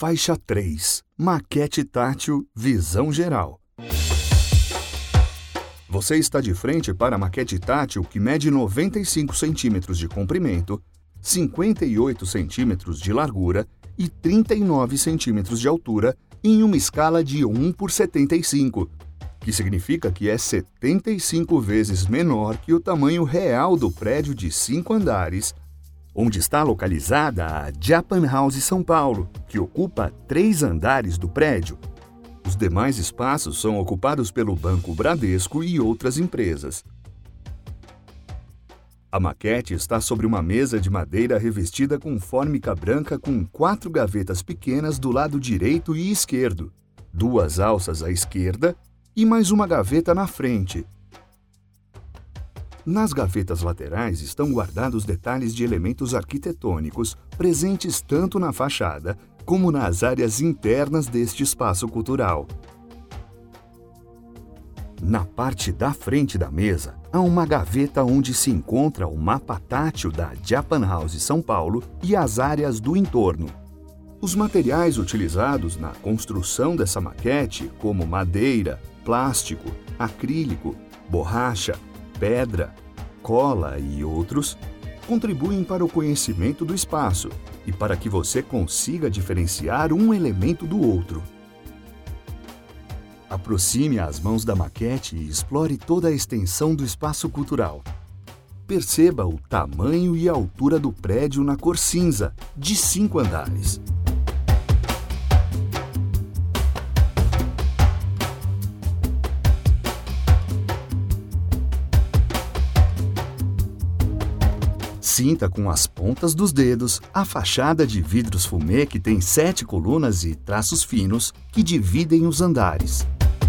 Faixa 3. Maquete tátil, visão geral. Você está de frente para a maquete tátil que mede 95 centímetros de comprimento, 58 centímetros de largura e 39 centímetros de altura em uma escala de 1:75, que significa que é 75 vezes menor que o tamanho real do prédio de 5 andares, onde está localizada a Japan House São Paulo, que ocupa 3 andares do prédio. Os demais espaços são ocupados pelo Banco Bradesco e outras empresas. A maquete está sobre uma mesa de madeira revestida com fórmica branca com 4 gavetas pequenas do lado direito e esquerdo, 2 alças à esquerda e mais uma gaveta na frente. Nas gavetas laterais estão guardados detalhes de elementos arquitetônicos presentes tanto na fachada como nas áreas internas deste espaço cultural. Na parte da frente da mesa, há uma gaveta onde se encontra o mapa tátil da Japan House São Paulo e as áreas do entorno. Os materiais utilizados na construção dessa maquete, como madeira, plástico, acrílico, borracha, pedra, cola e outros, contribuem para o conhecimento do espaço e para que você consiga diferenciar um elemento do outro. Aproxime as mãos da maquete e explore toda a extensão do espaço cultural. Perceba o tamanho e a altura do prédio na cor cinza, de 5 andares. Sinta com as pontas dos dedos a fachada de vidros fumê que tem 7 colunas e traços finos que dividem os andares.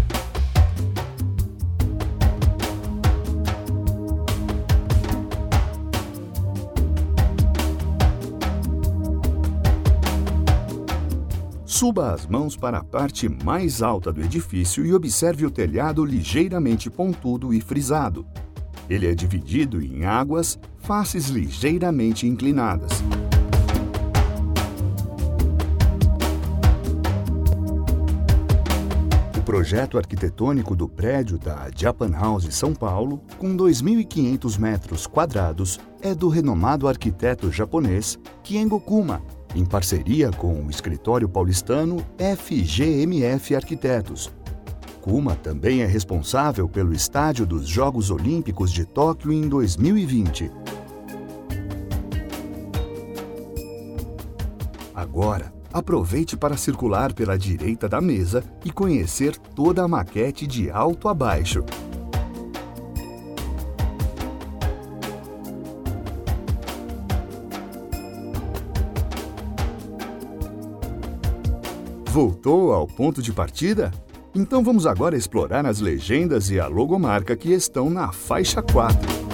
Suba as mãos para a parte mais alta do edifício e observe o telhado ligeiramente pontudo e frisado. Ele é dividido em águas, faces ligeiramente inclinadas. O projeto arquitetônico do prédio da Japan House São Paulo, com 2.500 metros quadrados, é do renomado arquiteto japonês Kengo Kuma, em parceria com o escritório paulistano FGMF Arquitetos. Kuma também é responsável pelo estádio dos Jogos Olímpicos de Tóquio em 2020. Agora, aproveite para circular pela direita da mesa e conhecer toda a maquete de alto a baixo. Voltou ao ponto de partida? Então vamos agora explorar as legendas e a logomarca que estão na faixa 4.